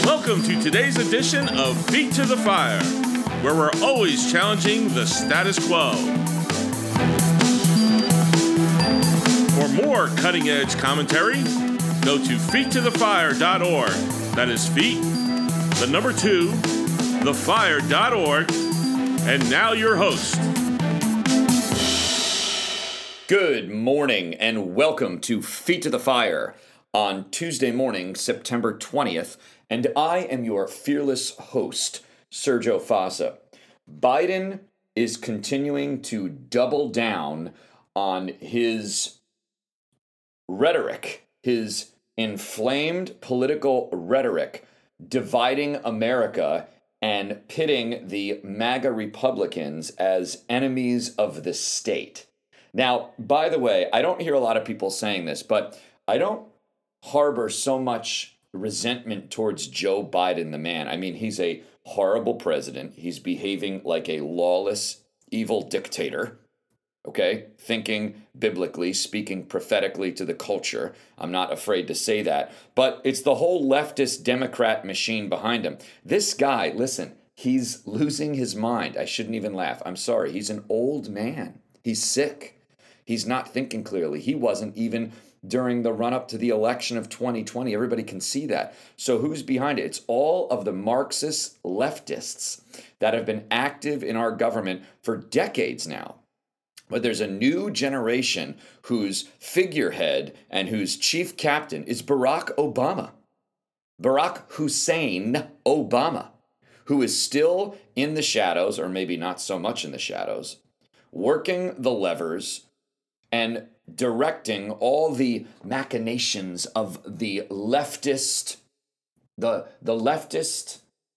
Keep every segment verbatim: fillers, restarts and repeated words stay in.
Welcome to today's edition of Feet to the Fire, where we're always challenging the status quo. For more cutting-edge commentary, go to feet to the fire dot org. That is feet, the number two, the fire dot org. And now your host. Good morning and welcome to Feet to the Fire on Tuesday morning, September twentieth. And I am your fearless host, Sergio Fasa. Biden is continuing to double down on his rhetoric, his inflamed political rhetoric, dividing America and pitting the MAGA Republicans as enemies of the state. Now, by the way, I don't hear a lot of people saying this, but I don't harbor so much resentment towards Joe Biden, the man. I mean, he's a horrible president. He's behaving like a lawless, evil dictator, okay? Thinking biblically, speaking prophetically to the culture. I'm not afraid to say that. But it's the whole leftist Democrat machine behind him. This guy, listen, he's losing his mind. I shouldn't even laugh. I'm sorry. He's an old man. He's sick. He's not thinking clearly. He wasn't even during the run-up to the election of twenty twenty. Everybody can see that. So who's behind it? It's all of the Marxist leftists that have been active in our government for decades now. But there's a new generation whose figurehead and whose chief captain is Barack Obama. Barack Hussein Obama, who is still in the shadows, or maybe not so much in the shadows, working the levers and directing all the machinations of the leftist, the, the leftist,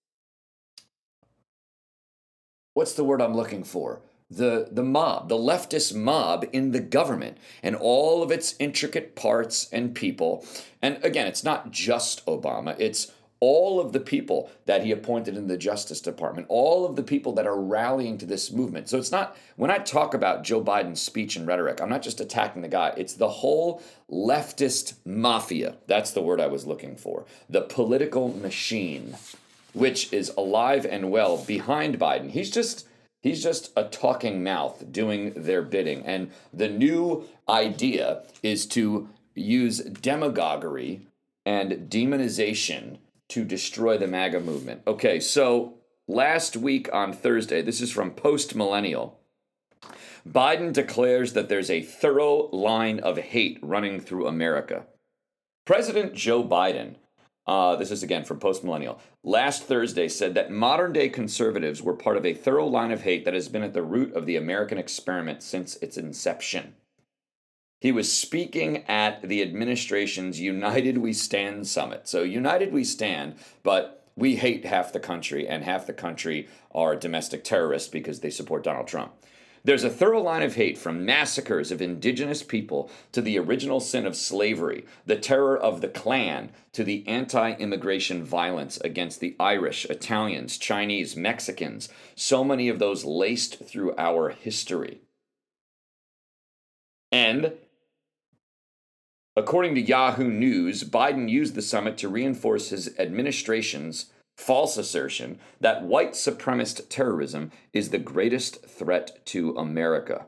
what's the word I'm looking for? The, the mob, the leftist mob in the government and all of its intricate parts and people. And again, it's not just Obama, it's all of the people that he appointed in the Justice Department, all of the people that are rallying to this movement. So it's not, when I talk about Joe Biden's speech and rhetoric, I'm not just attacking the guy. It's the whole leftist mafia. That's the word I was looking for. The political machine, which is alive and well behind Biden. He's just, he's just a talking mouth doing their bidding. And the new idea is to use demagoguery and demonization to destroy the MAGA movement. Okay, so last week on Thursday, this is from Post Millennial, Biden declares that there's a thorough line of hate running through America. President Joe Biden, uh, this is again from Post Millennial, last Thursday said that modern-day conservatives were part of a thorough line of hate that has been at the root of the American experiment since its inception. He was speaking at the administration's United We Stand summit. So United We Stand, but we hate half the country, and half the country are domestic terrorists because they support Donald Trump. There's a thorough line of hate from massacres of indigenous people to the original sin of slavery, the terror of the Klan, to the anti-immigration violence against the Irish, Italians, Chinese, Mexicans, so many of those laced through our history. And according to Yahoo News, Biden used the summit to reinforce his administration's false assertion that white supremacist terrorism is the greatest threat to America.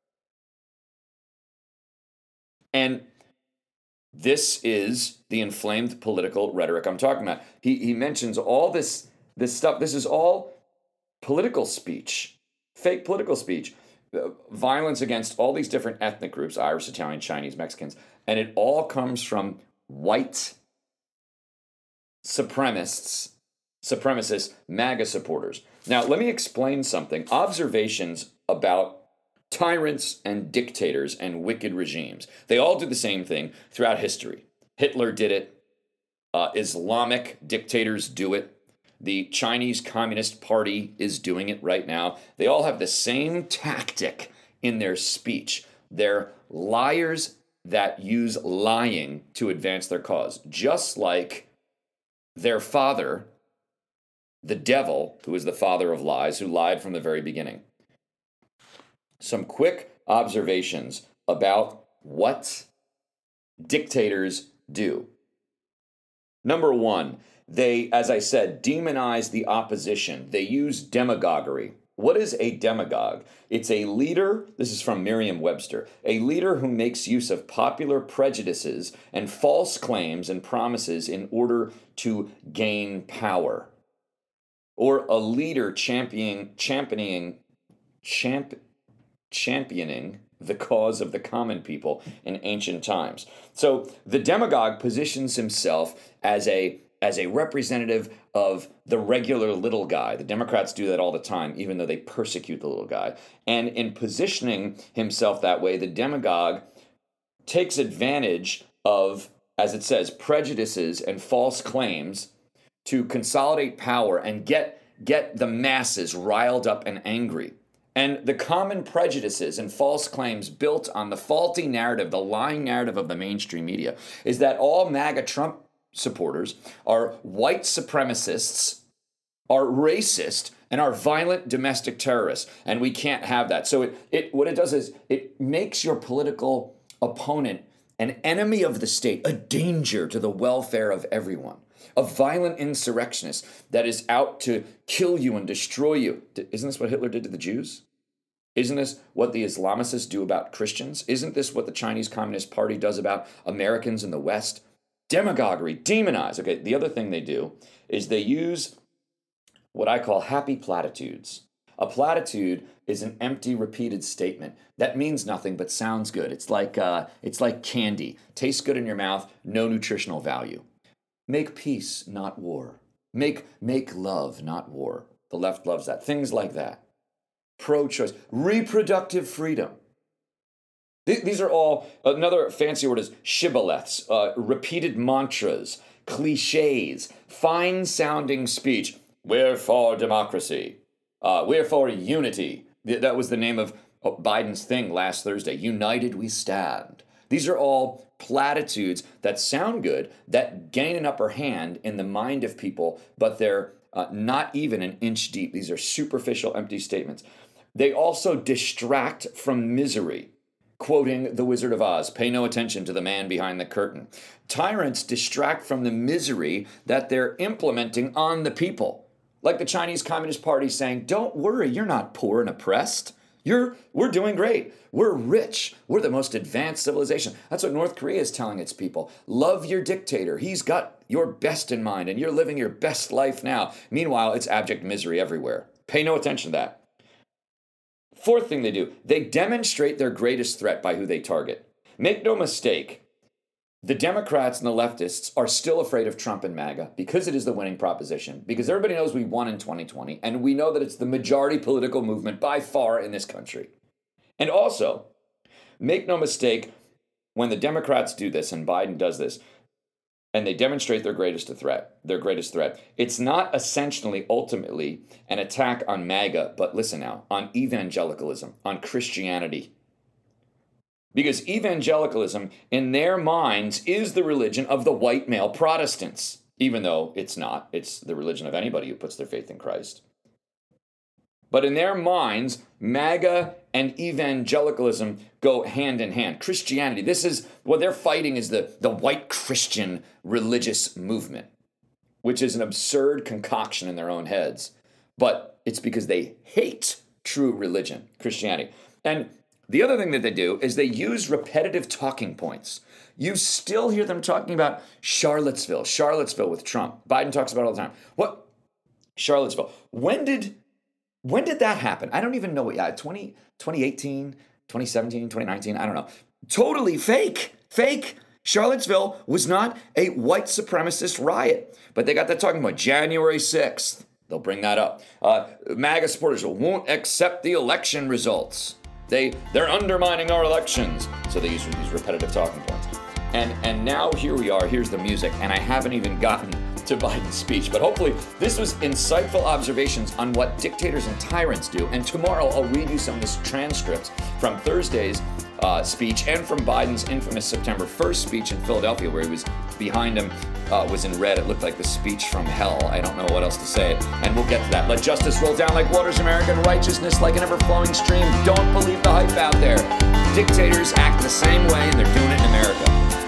And this is the inflamed political rhetoric I'm talking about. He, he mentions all this, this stuff. This is all political speech, fake political speech, uh, violence against all these different ethnic groups, Irish, Italian, Chinese, Mexicans. And it all comes from white supremacists, supremacists, MAGA supporters. Now, let me explain something. Observations about tyrants and dictators and wicked regimes. They all do the same thing throughout history. Hitler did it. Uh, Islamic dictators do it. The Chinese Communist Party is doing it right now. They all have the same tactic in their speech. They're liars that use lying to advance their cause, just like their father, the devil, who is the father of lies, who lied from the very beginning. Some quick observations about what dictators do. Number one, they, as I said, demonize the opposition. They use demagoguery. What is a demagogue? It's a leader, this is from Merriam-Webster, a leader who makes use of popular prejudices and false claims and promises in order to gain power. Or a leader championing, championing, champ, championing the cause of the common people in ancient times. So the demagogue positions himself as a as a representative of the regular little guy. The Democrats do that all the time, even though they persecute the little guy. And in positioning himself that way, the demagogue takes advantage of, as it says, prejudices and false claims to consolidate power and get, get the masses riled up and angry. And the common prejudices and false claims built on the faulty narrative, the lying narrative of the mainstream media, is that all MAGA Trump supporters are white supremacists, are racist, and are violent domestic terrorists. And we can't have that. So it, it what it does is it makes your political opponent an enemy of the state, a danger to the welfare of everyone, a violent insurrectionist that is out to kill you and destroy you. Isn't this what Hitler did to the Jews? Isn't this what the Islamicists do about Christians? Isn't this what the Chinese Communist Party does about Americans in the West? Demagoguery, demonize. Okay, the other thing they do is they use what I call happy platitudes. A platitude is an empty, repeated statement that means nothing but sounds good. It's like uh, it's like candy. Tastes good in your mouth, no nutritional value. Make peace, not war. Make, make love, not war. The left loves that. Things like that. Pro-choice. Reproductive freedom. These are all, another fancy word is shibboleths, uh, repeated mantras, cliches, fine-sounding speech. We're for democracy. Uh, we're for unity. That was the name of Biden's thing last Thursday. United we stand. These are all platitudes that sound good, that gain an upper hand in the mind of people, but they're uh, not even an inch deep. These are superficial, empty statements. They also distract from misery. Quoting The Wizard of Oz, pay no attention to the man behind the curtain. Tyrants distract from the misery that they're implementing on the people. Like the Chinese Communist Party saying, don't worry, you're not poor and oppressed. You're, we're doing great. We're rich. We're the most advanced civilization. That's what North Korea is telling its people. Love your dictator. He's got your best in mind, and you're living your best life now. Meanwhile, it's abject misery everywhere. Pay no attention to that. Fourth thing they do, they demonstrate their greatest threat by who they target. Make no mistake, the Democrats and the leftists are still afraid of Trump and MAGA because it is the winning proposition, because everybody knows we won in twenty twenty, and we know that it's the majority political movement by far in this country. And also, make no mistake, when the Democrats do this and Biden does this, and they demonstrate their greatest threat, their greatest threat, it's not essentially, ultimately, an attack on MAGA, but listen now, on evangelicalism, on Christianity. Because evangelicalism, in their minds, is the religion of the white male Protestants, even though it's not. It's the religion of anybody who puts their faith in Christ. But in their minds, MAGA and evangelicalism go hand in hand. Christianity, this is what they're fighting, is the, the white Christian religious movement, which is an absurd concoction in their own heads. But it's because they hate true religion, Christianity. And the other thing that they do is they use repetitive talking points. You still hear them talking about Charlottesville, Charlottesville with Trump. Biden talks about it all the time. What? Charlottesville. When did... When did that happen? I don't even know. Yeah, twenty, twenty eighteen, twenty seventeen, twenty nineteen, I don't know. Totally fake. Fake. Charlottesville was not a white supremacist riot. But they got that talking about January sixth. They'll bring that up. Uh, MAGA supporters won't accept the election results. They, they're undermining our elections. So they use these repetitive talking points. And, and now here we are. Here's the music. And I haven't even gotten to Biden's speech. But hopefully this was insightful observations on what dictators and tyrants do. And tomorrow I'll read you some of this transcripts from Thursday's uh, speech and from Biden's infamous September first speech in Philadelphia, where he was behind him uh, was in red. It looked like the speech from hell. I don't know what else to say. And we'll get to that. Let justice roll down like waters, American righteousness like an ever-flowing stream. Don't believe the hype out there. Dictators act the same way, and they're doing it in America.